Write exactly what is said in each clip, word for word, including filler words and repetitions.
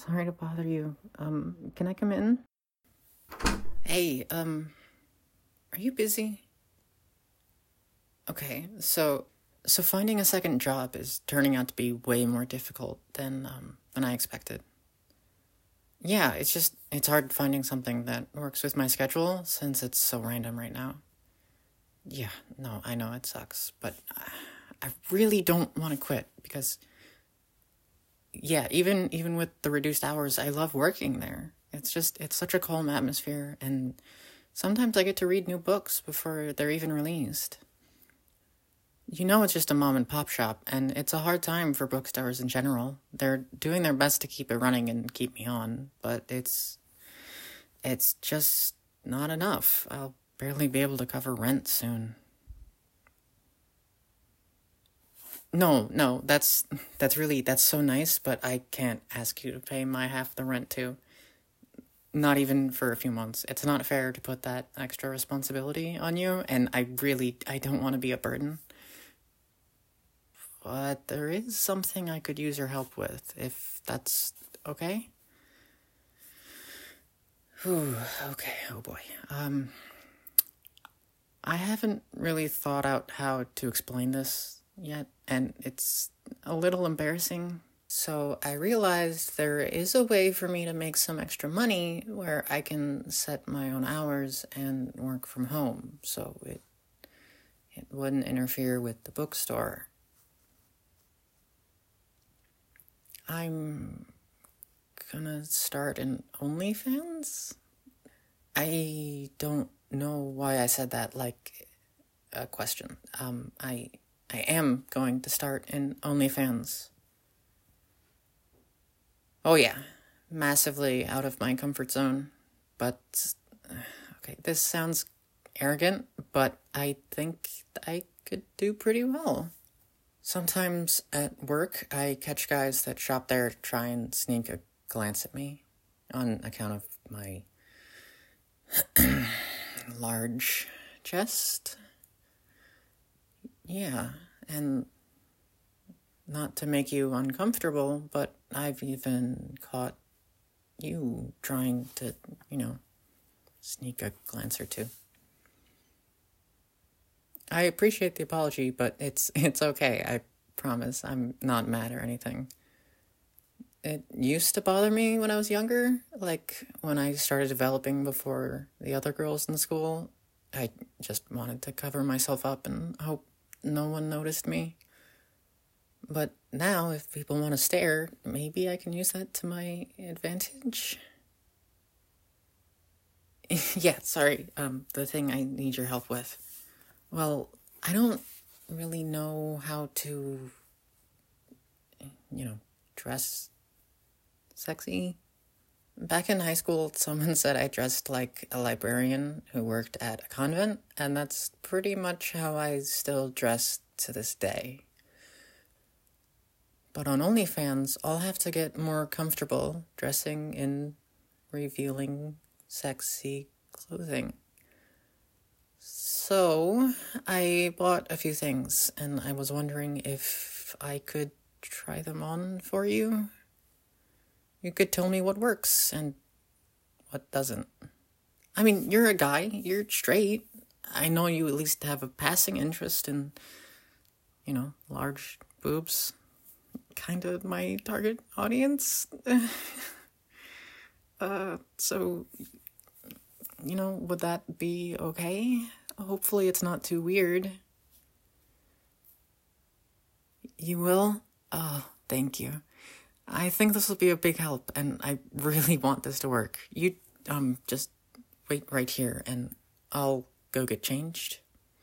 Sorry to bother you. Um, can I come in? Hey, um, are you busy? Okay, so so finding a second job is turning out to be way more difficult than um than I expected. Yeah, it's just it's hard finding something that works with my schedule since it's so random right now. Yeah, no, I know it sucks, but I I really don't want to quit because yeah, even even with the reduced hours, I love working there. It's just it's such a calm atmosphere, and sometimes I get to read new books before they're even released. You know, it's just a mom and pop shop, and it's a hard time for bookstores in general. They're doing their best to keep it running and keep me on, but it's it's just not enough. I'll barely be able to cover rent soon. No, no, that's that's really that's so nice, but I can't ask you to pay my half of the rent too. Not even for a few months. It's not fair to put that extra responsibility on you, and I really I don't want to be a burden. But there is something I could use your help with, if that's okay? Whew, okay, oh boy. Um, I haven't really thought out how to explain this yet, and it's a little embarrassing. So I realized there is a way for me to make some extra money where I can set my own hours and work from home, so it it wouldn't interfere with the bookstore. I'm gonna start an OnlyFans? I don't know why I said that like a question. Um, I I am going to start an OnlyFans. Oh yeah, massively out of my comfort zone. But okay, this sounds arrogant, but I think I could do pretty well. Sometimes at work, I catch guys that shop there try and sneak a glance at me on account of my large chest. Yeah, and not to make you uncomfortable, but I've even caught you trying to, you know, sneak a glance or two. I appreciate the apology, but it's it's okay. I promise. I'm not mad or anything. It used to bother me when I was younger, like when I started developing before the other girls in school. I just wanted to cover myself up and hope no one noticed me. But now, if people want to stare, maybe I can use that to my advantage. Yeah, sorry, um, the thing I need your help with. Well, I don't really know how to, you know, dress sexy. Back in high school, someone said I dressed like a librarian who worked at a convent, and that's pretty much how I still dress to this day. But on OnlyFans, I'll have to get more comfortable dressing in revealing, sexy clothing. So, I bought a few things, and I was wondering if I could try them on for you. You could tell me what works and what doesn't. I mean, you're a guy, you're straight. I know you at least have a passing interest in, you know, large boobs. Kind of my target audience. uh, so, you know, would that be okay? Hopefully it's not too weird. You will? Oh, thank you. I think this will be a big help, and I really want this to work. You, um, just wait right here, and I'll go get changed.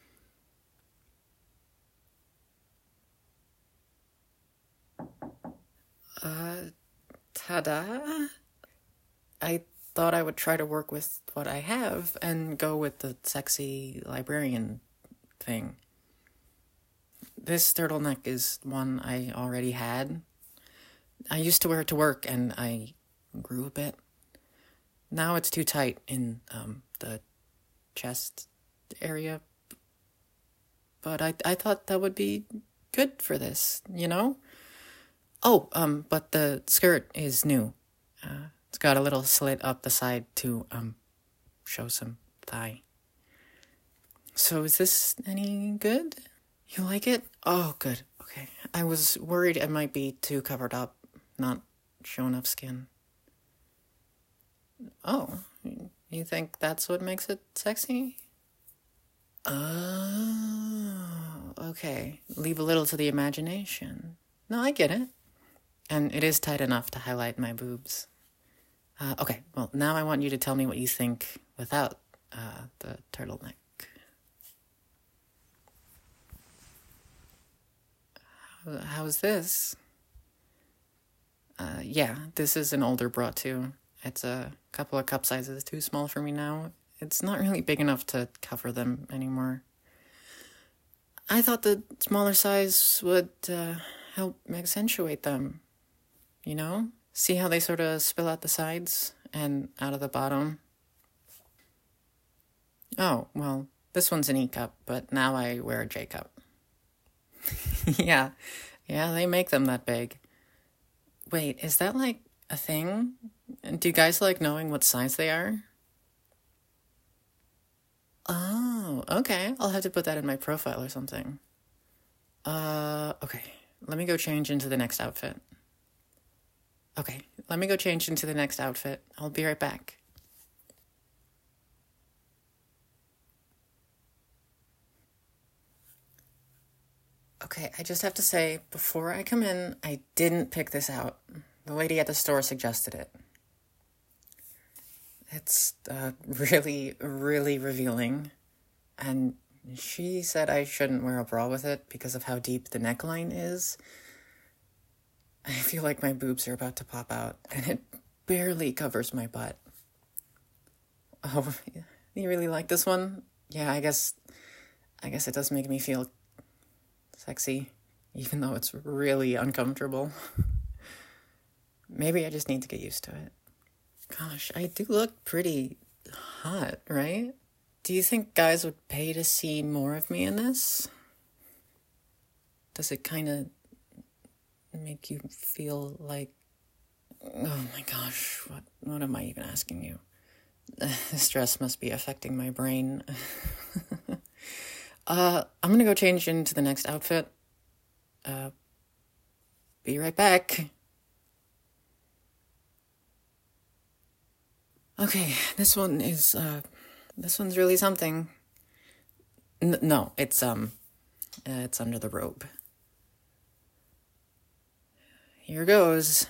Uh, ta-da! I thought I would try to work with what I have and go with the sexy librarian thing. This turtleneck is one I already had. I used to wear it to work, and I grew a bit. Now it's too tight in um, the chest area. But I I thought that would be good for this, you know? Oh, um, but the skirt is new. Uh, it's got a little slit up the side to um show some thigh. So is this any good? You like it? Oh, good. Okay. I was worried it might be too covered up, not show enough skin. Oh, you think that's what makes it sexy? Oh, okay. Leave a little to the imagination. No, I get it. And it is tight enough to highlight my boobs. Uh, okay, well, now I want you to tell me what you think without uh, the turtleneck. How's this? Uh, yeah, this is an older bra too. It's a couple of cup sizes too small for me now. It's not really big enough to cover them anymore. I thought the smaller size would uh, help accentuate them, you know? See how they sort of spill out the sides and out of the bottom? Oh, well, this one's an E cup, but now I wear a J cup. Yeah, yeah, they make them that big. Wait, is that like a thing? Do you guys like knowing what size they are? Oh, okay. I'll have to put that in my profile or something. Uh, okay. Let me go change into the next outfit. Okay, let me go change into the next outfit. I'll be right back. Okay, I just have to say, before I come in, I didn't pick this out. The lady at the store suggested it. It's uh, really, really revealing. And she said I shouldn't wear a bra with it because of how deep the neckline is. I feel like my boobs are about to pop out, and it barely covers my butt. Oh, you really like this one? Yeah, I guess, I guess it does make me feel sexy, even though it's really uncomfortable. Maybe I just need to get used to it. Gosh, I do look pretty hot, right? Do you think guys would pay to see more of me in this? Does it kind of make you feel like... Oh my gosh, what, what am I even asking you? The stress must be affecting my brain. uh, I'm gonna go change into the next outfit. Uh, be right back. Okay, this one is, uh, this one's really something. N- no, it's, um, uh, it's under the robe. Here goes.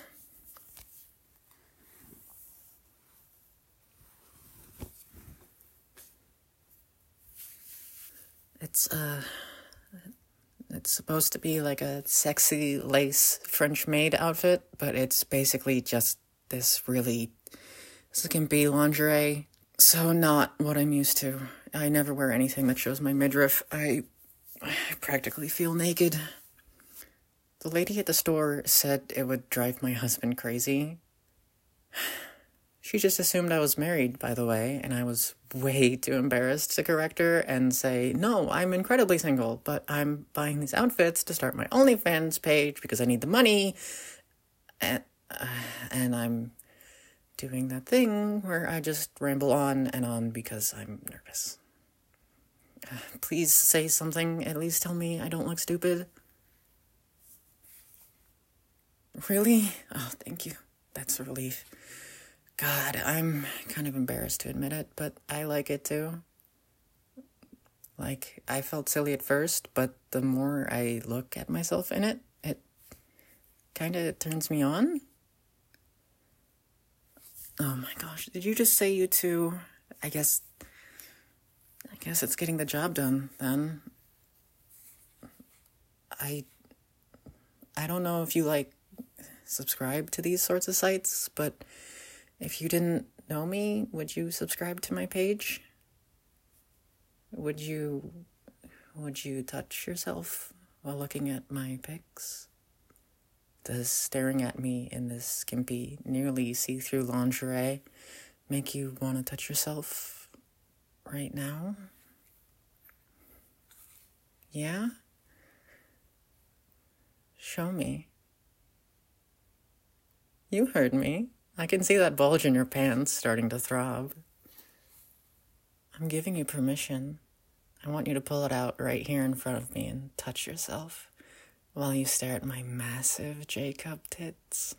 It's, uh, it's supposed to be like a sexy lace French maid outfit, but it's basically just this really skimpy lingerie. So not what I'm used to. I never wear anything that shows my midriff. I, I practically feel naked. The lady at the store said it would drive my husband crazy. She just assumed I was married, by the way, and I was way too embarrassed to correct her and say, no, I'm incredibly single, but I'm buying these outfits to start my OnlyFans page because I need the money. And, uh, and I'm doing that thing where I just ramble on and on because I'm nervous. Uh, please say something. At least tell me I don't look stupid. Really? Oh, thank you. That's a relief. God, I'm kind of embarrassed to admit it, but I like it too. Like, I felt silly at first, but the more I look at myself in it, it kind of turns me on. Oh my gosh, did you just say you two? I guess, I guess it's getting the job done, then. I, I don't know if you, like, subscribe to these sorts of sites, but if you didn't know me, would you subscribe to my page? Would you, would you touch yourself while looking at my pics? Does staring at me in this skimpy, nearly see-through lingerie make you want to touch yourself right now? Yeah? Show me. You heard me. I can see that bulge in your pants starting to throb. I'm giving you permission. I want you to pull it out right here in front of me and touch yourself while you stare at my massive J-cup tits.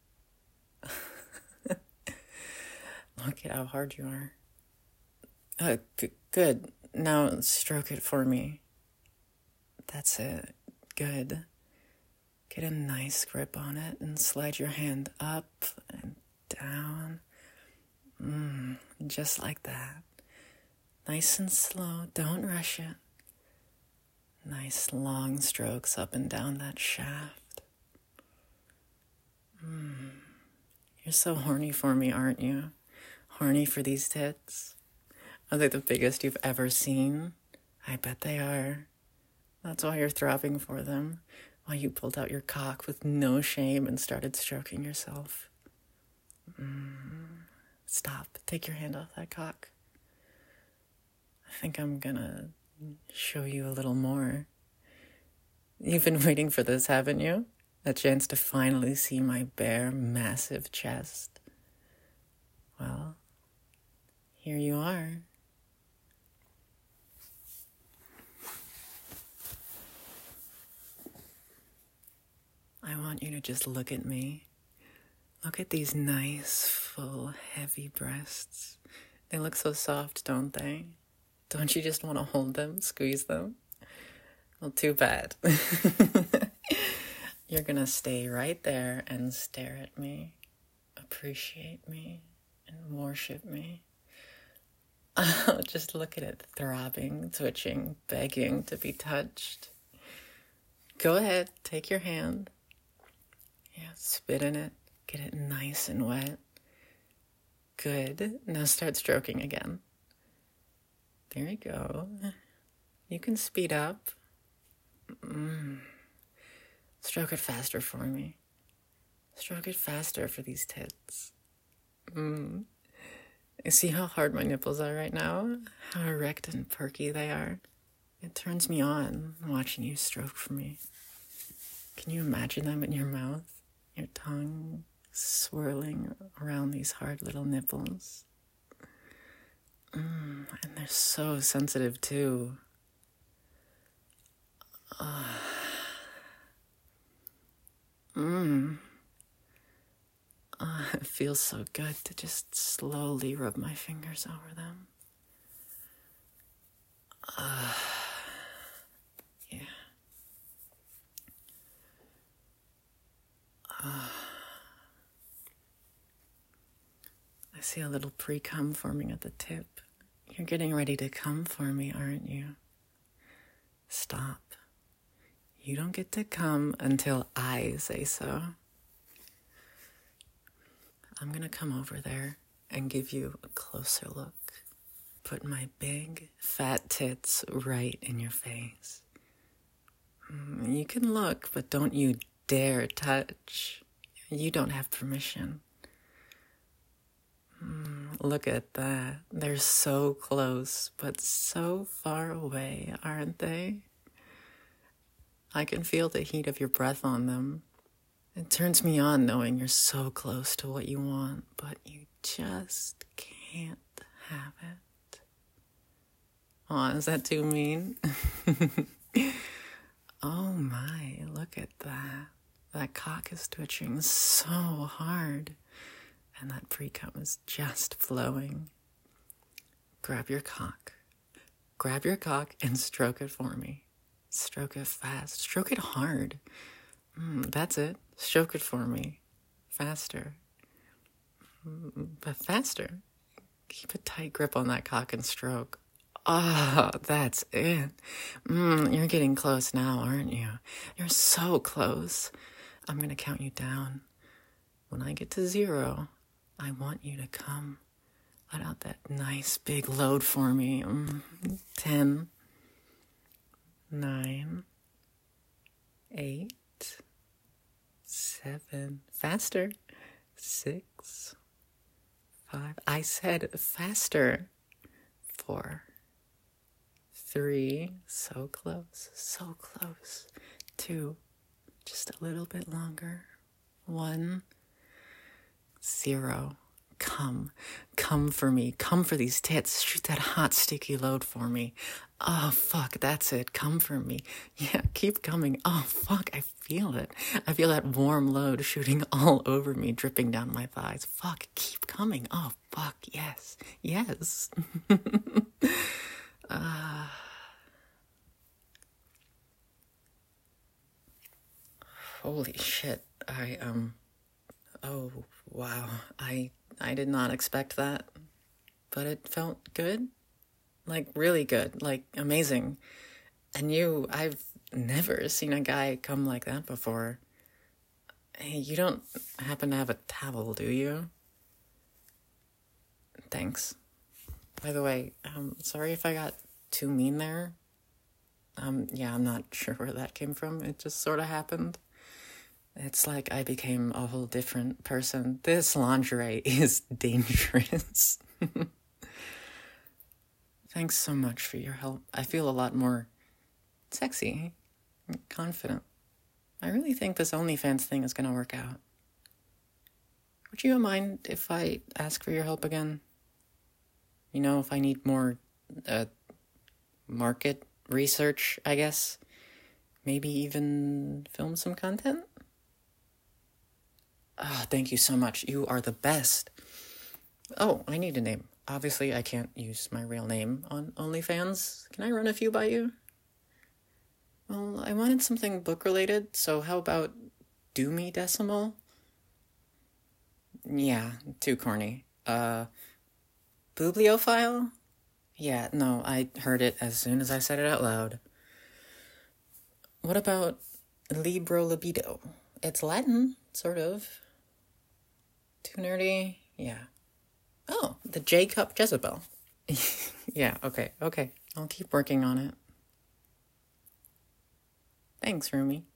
Look at how hard you are. Uh, g- good. Now stroke it for me. That's it. Good. Get a nice grip on it and slide your hand up and down. Mm, just like that. Nice and slow. Don't rush it. Nice long strokes up and down that shaft. Mm. You're so horny for me, aren't you? Horny for these tits? Are they the biggest you've ever seen? I bet they are. That's why you're throbbing for them. Why you pulled out your cock with no shame and started stroking yourself. Mm. Stop. Take your hand off that cock. I think I'm gonna show you a little more. You've been waiting for this, haven't you? A chance to finally see my bare, massive chest. Well, here you are. I want you to just look at me. Look at these nice, full, heavy breasts. They look so soft, don't they? Don't you just want to hold them, squeeze them? Well, too bad. You're gonna stay right there and stare at me, appreciate me, and worship me. Oh, just look at it, throbbing, twitching, begging to be touched. Go ahead, take your hand. Yeah, spit in it, get it nice and wet. Good. Now start stroking again. There you go. You can speed up. Mm. Stroke it faster for me. Stroke it faster for these tits. Mm. You see how hard my nipples are right now? How erect and perky they are? It turns me on watching you stroke for me. Can you imagine them in your mouth? Your tongue swirling around these hard little nipples. Mm, and they're so sensitive too. Uh, mm. Uh, it feels so good to just slowly rub my fingers over them. Uh, yeah. Uh, I see a little pre-cum forming at the tip. You're getting ready to come for me, aren't you? Stop. You don't get to come until I say so. I'm gonna come over there and give you a closer look. Put my big, fat tits right in your face. You can look, but don't you dare touch. You don't have permission. Look at that. They're so close, but so far away, aren't they? I can feel the heat of your breath on them. It turns me on knowing you're so close to what you want, but you just can't have it. Aw, is that too mean? Oh my, look at that. That cock is twitching so hard, and that pre-cum is just flowing. Grab your cock. Grab your cock and stroke it for me. Stroke it fast. Stroke it hard. Mm, that's it. Stroke it for me. Faster. Mm, but faster. Keep a tight grip on that cock and stroke. Ah, oh, that's it. Mm, you're getting close now, aren't you? You're so close. I'm going to count you down. When I get to zero, I want you to come. Let out that nice big load for me. Mm, ten. Nine. Eight. Seven. Faster. Six. Five. I said faster. Four. Three. So close. So close. Two. Just a little bit longer. One. Zero. Come. Come for me. Come for these tits. Shoot that hot, sticky load for me. Oh, fuck, that's it. Come for me. Yeah, keep coming. Oh, fuck, I feel it. I feel that warm load shooting all over me, dripping down my thighs. Fuck, keep coming. Oh, fuck, yes. Yes. uh, holy shit. I, um... Oh, wow. I I did not expect that. But it felt good. Like, really good. Like, amazing. And you, I've never seen a guy come like that before. Hey, you don't happen to have a towel, do you? Thanks. By the way, um, sorry if I got too mean there. Um, yeah, I'm not sure where that came from. It just sort of happened. It's like I became a whole different person. This lingerie is dangerous. Thanks so much for your help. I feel a lot more sexy, confident. I really think this OnlyFans thing is going to work out. Would you mind if I ask for your help again? You know, if I need more uh, market research, I guess. Maybe even film some content? Oh, thank you so much. You are the best. Oh, I need a name. Obviously, I can't use my real name on OnlyFans. Can I run a few by you? Well, I wanted something book-related, so how about Doomy Decimal? Yeah, too corny. Uh, Bibliophile? Yeah, no, I heard it as soon as I said it out loud. What about Libro Libido? It's Latin, sort of. Too nerdy? Yeah. Oh, the J-Cup Jezebel. Yeah, okay, okay. I'll keep working on it. Thanks, Rumi.